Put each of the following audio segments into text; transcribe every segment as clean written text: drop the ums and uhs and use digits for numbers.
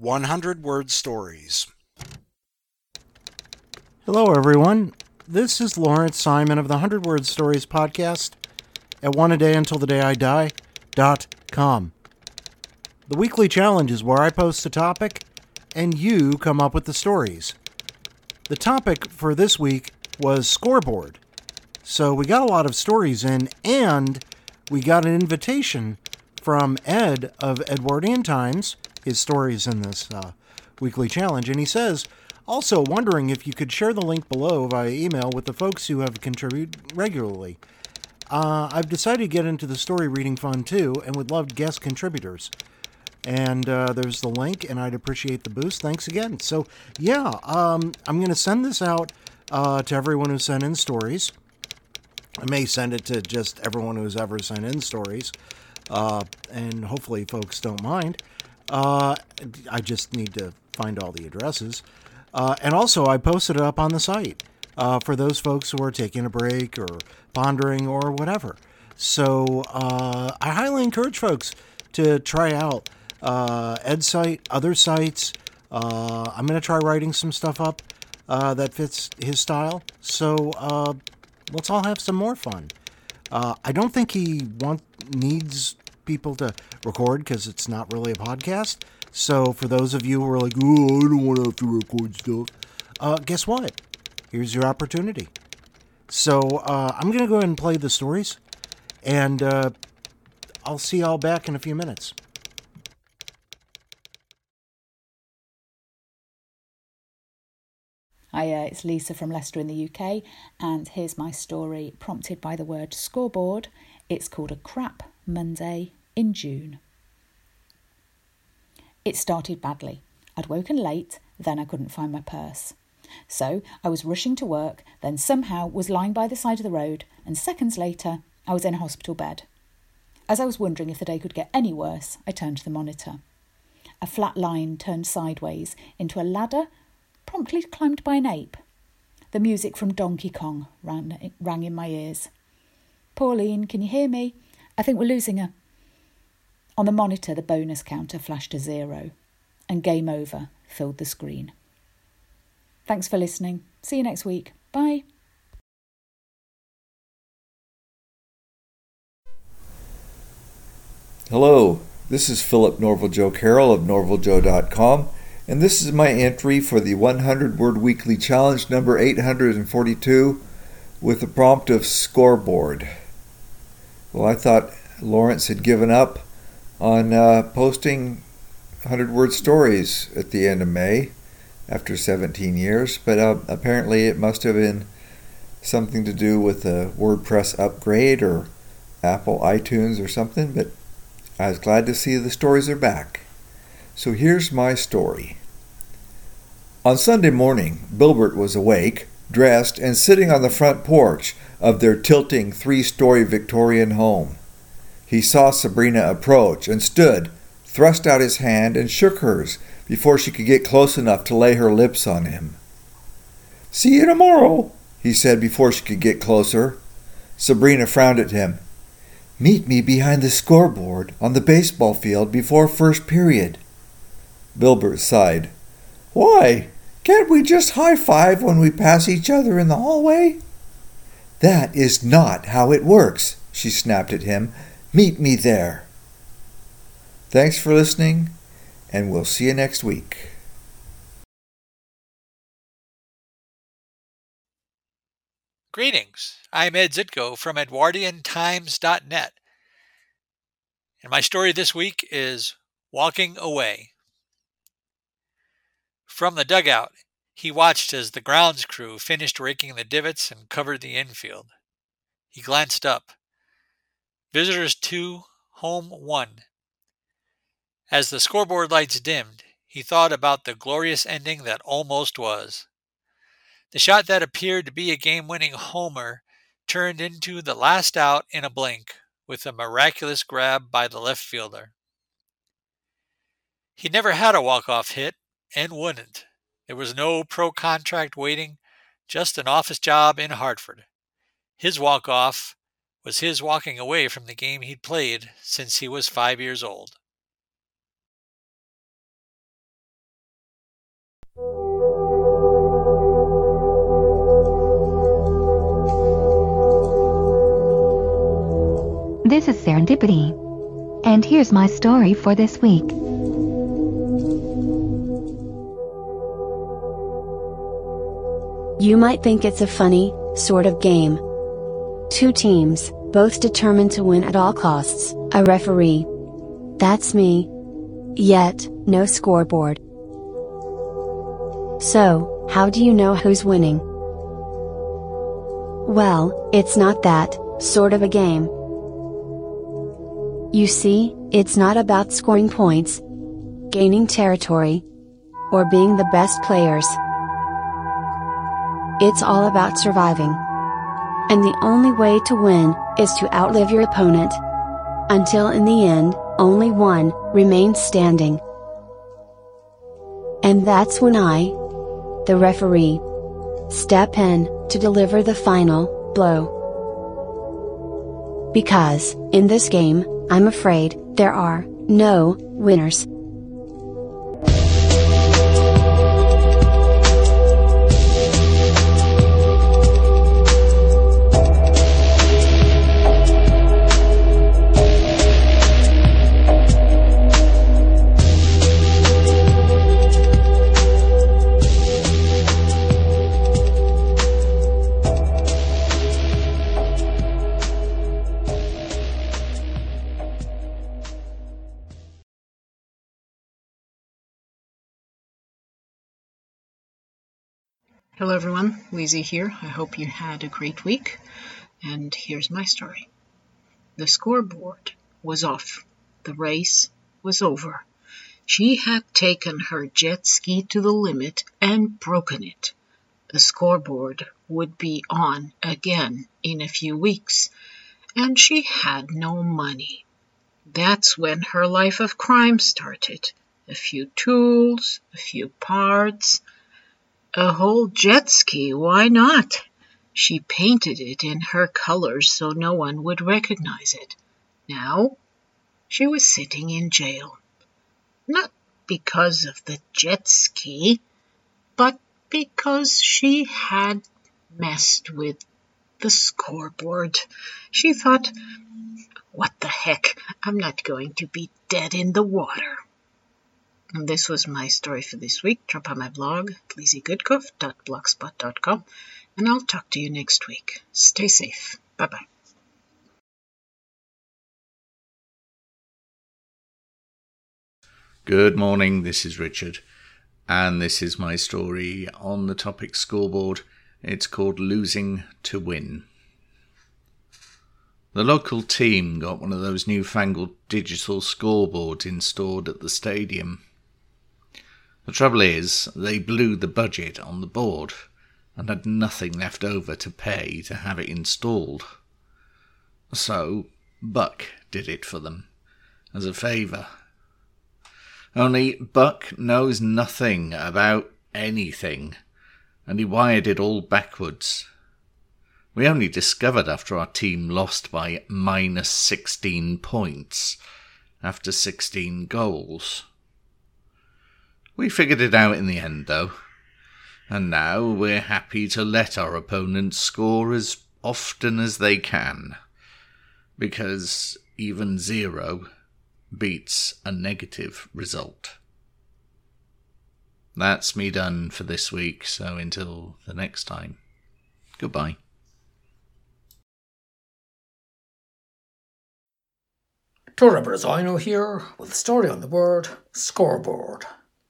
100-word stories. Hello, everyone. This is Lawrence Simon of the 100 Word Stories podcast at oneadayuntilthedayidie.com. The weekly challenge is where I post a topic and you come up with the stories. The topic for this week was scoreboard. So we got a lot of stories in, and we got an invitation from Ed of Edwardian Times. His stories in this weekly challenge, and he says, also wondering if you could share the link below via email with the folks who have contributed regularly. I've decided to get into the story reading fun too, and would love guest contributors. And there's the link, and I'd appreciate the boost. Thanks again. So, yeah, I'm going to send this out to everyone who sent in stories. I may send it to just everyone who's ever sent in stories, and hopefully folks don't mind. I just need to find all the addresses. And also, I posted it up on the site for those folks who are taking a break or pondering or whatever. So I highly encourage folks to try out Ed's site, other sites. I'm going to try writing some stuff up that fits his style. So let's all have some more fun. I don't think he needs people to record because it's not really a podcast. So for those of you who are like, oh, I don't want to have to record stuff, guess what? Here's your opportunity. So I'm going to go ahead and play the stories, and I'll see y'all back in a few minutes. Hiya, it's Lisa from Leicester in the UK, and here's my story prompted by the word scoreboard. It's called A Crap Monday in June. It started badly. I'd woken late, then I couldn't find my purse. So I was rushing to work, then somehow was lying by the side of the road, and seconds later I was in a hospital bed. As I was wondering if the day could get any worse, I turned to the monitor. A flat line turned sideways into a ladder, promptly climbed by an ape. The music from Donkey Kong rang in my ears. Pauline, can you hear me? I think we're losing her. On the monitor, the bonus counter flashed a 0, and game over filled the screen. Thanks for listening. See you next week. Bye. Hello, this is Philip Norval Joe Carroll of norvaljoe.com, and this is my entry for the 100-word weekly challenge number 842 with the prompt of scoreboard. Well, I thought Lawrence had given up on posting 100-word stories at the end of May after 17 years, but apparently it must have been something to do with a WordPress upgrade or Apple iTunes or something, but I was glad to see the stories are back. So here's my story. On Sunday morning, Bilbert was awake, dressed, and sitting on the front porch of their tilting 3-story Victorian home. He saw Sabrina approach and stood, thrust out his hand, and shook hers before she could get close enough to lay her lips on him. "See you tomorrow," he said before she could get closer. Sabrina frowned at him. "Meet me behind the scoreboard on the baseball field before first period." Bilbert sighed. "Why? Can't we just high-five when we pass each other in the hallway?" "That is not how it works," she snapped at him. "Meet me there." Thanks for listening, and we'll see you next week. Greetings. I'm Ed Zitko from EdwardianTimes.net. And my story this week is Walking Away. From the dugout, he watched as the grounds crew finished raking the divots and covered the infield. He glanced up. Visitors 2, home 1. As the scoreboard lights dimmed, he thought about the glorious ending that almost was. The shot that appeared to be a game-winning homer turned into the last out in a blink with a miraculous grab by the left fielder. He never had a walk-off hit and wouldn't. There was no pro contract waiting, just an office job in Hartford. His walk-off was his walking away from the game he'd played since he was 5 years old. serendipity. And here's my story for this week. You might think it's a funny, sort of game. Two teams, both determined to win at all costs, a referee. That's me. Yet, no scoreboard. So, how do you know who's winning? Well, it's not that sort of a game. You see, it's not about scoring points, gaining territory, or being the best players. It's all about surviving. And the only way to win is to outlive your opponent. Until in the end, only one remains standing. And that's when I, the referee, step in to deliver the final blow. Because, in this game, I'm afraid, there are no winners. Hello everyone, Lizzie here. I hope you had a great week, and here's my story. The scoreboard was off. The race was over. She had taken her jet ski to the limit and broken it. The scoreboard would be on again in a few weeks, and she had no money. That's when her life of crime started. A few tools, a few parts, a whole jet ski, why not? She painted it in her colors so no one would recognize it. Now, she was sitting in jail. Not because of the jet ski, but because she had messed with the scoreboard. She thought, what the heck, I'm not going to be dead in the water. And this was my story for this week. Drop on my blog, lizziegoodcuff.blogspot.com, and I'll talk to you next week. Stay safe. Bye-bye. Good morning, this is Richard, and this is my story on the topic scoreboard. It's called Losing to Win. The local team got one of those newfangled digital scoreboards installed at the stadium. The trouble is, they blew the budget on the board and had nothing left over to pay to have it installed. So, Buck did it for them, as a favour. Only Buck knows nothing about anything, and he wired it all backwards. We only discovered after our team lost by minus 16 points, after 16 goals. We figured it out in the end, though, and now we're happy to let our opponents score as often as they can, because even 0 beats a negative result. That's me done for this week, so until the next time, goodbye. Tora Brazino here with a story on the word scoreboard.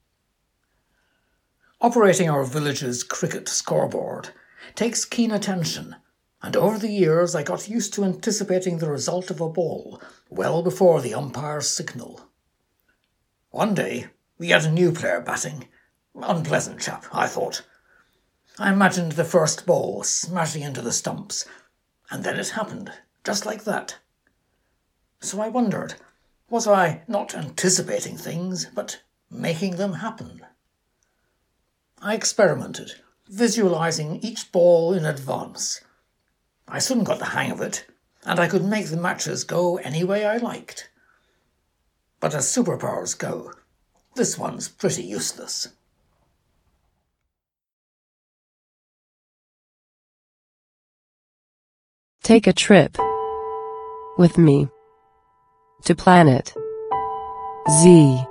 Operating our village's cricket scoreboard takes keen attention, and over the years I got used to anticipating the result of a ball well before the umpire's signal. One day we had a new player batting. Unpleasant chap, I thought. I imagined the first ball smashing into the stumps, and then it happened, just like that. So I wondered, was I not anticipating things, but making them happen? I experimented, visualising each ball in advance. I soon got the hang of it, and I could make the matches go any way I liked. But as superpowers go, this one's pretty useless. Take a trip with me. to planet Z.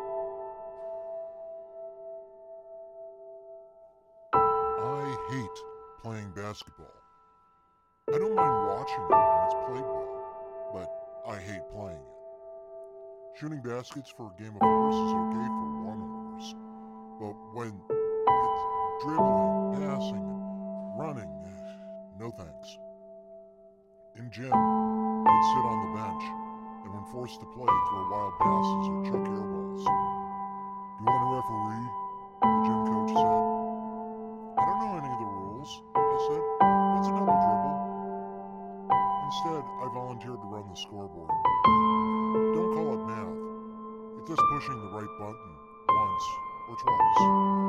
I hate playing basketball. I don't mind watching it when it's played well, but I hate playing it. Shooting baskets for a game of horse is okay for one horse, but when it's dribbling, passing, and running, no thanks. In gym, I'd sit on the bench, and when forced to play, throw wild passes or chuck air balls. "Do you want a referee?" the gym coach said. "I don't know any of the rules," I said. "What's a double dribble?" Instead, I volunteered to run the scoreboard. Don't call it math. It's just pushing the right button once or twice.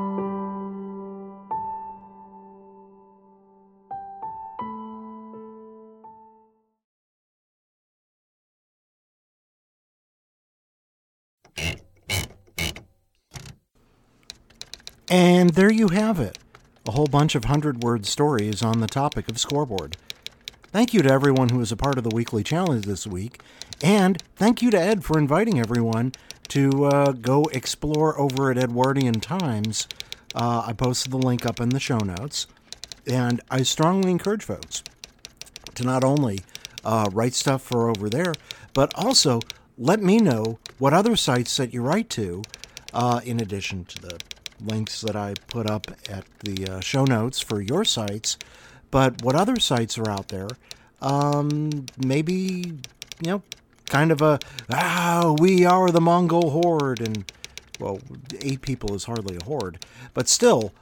And there you have it, a whole bunch of 100-word stories on the topic of scoreboard. Thank you to everyone who was a part of the weekly challenge this week, and thank you to Ed for inviting everyone to go explore over at Edwardian Times. I posted the link up in the show notes, and I strongly encourage folks to not only write stuff for over there, but also let me know what other sites that you write to, in addition to the links that I put up at the show notes for your sites, but what other sites are out there. Maybe, kind of we are the Mongol horde, and, well, 8 people is hardly a horde, but still,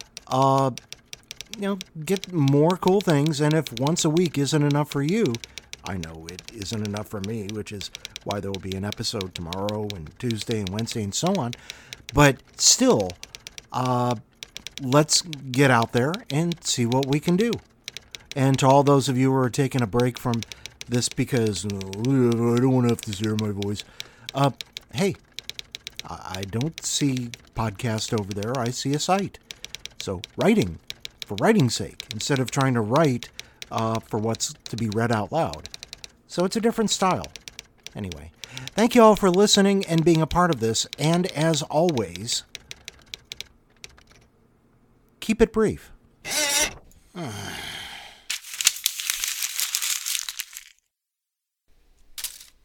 get more cool things, and if once a week isn't enough for you, I know it isn't enough for me, which is why there will be an episode tomorrow and Tuesday and Wednesday and so on, but still, let's get out there and see what we can do. And to all those of you who are taking a break from this because I don't want to have to hear my voice, hey, I don't see podcast over there. I see a site. So writing, for writing's sake, instead of trying to write for what's to be read out loud. So it's a different style. Anyway, thank you all for listening and being a part of this. And as always, keep it brief.